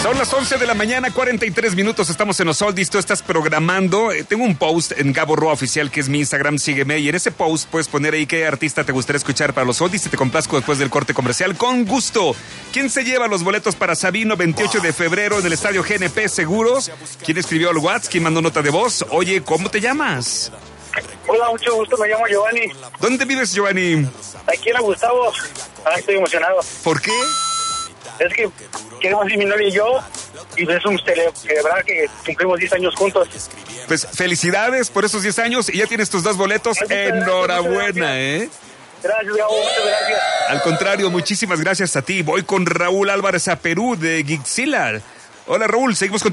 Son las 11 de la mañana, 43 minutos, estamos en los Oldies, tú estás programando. Tengo un post en Gabo Roa Oficial, que es mi Instagram, sígueme, y en ese post puedes poner ahí qué artista te gustaría escuchar para los Oldies y te complazco después del corte comercial, con gusto. ¿Quién se lleva los boletos para Sabino 28 de febrero en el Estadio GNP Seguros? ¿Quién escribió el WhatsApp? ¿Quién mandó nota de voz? Oye, ¿cómo te llamas? Hola, mucho gusto, me llamo Giovanni. ¿Dónde vives, Giovanni? Aquí en Gustavo. Estoy emocionado. ¿Por qué? Es que queremos ir mi novia y yo, y es un celebrar que cumplimos 10 años juntos. Pues felicidades por esos 10 años y ya tienes tus 2 boletos. Enhorabuena, Gracias, Gabo, muchas gracias. Al contrario, muchísimas gracias a ti. Voy con Raúl Álvarez a Perú de Gixila. Hola, Raúl, seguimos con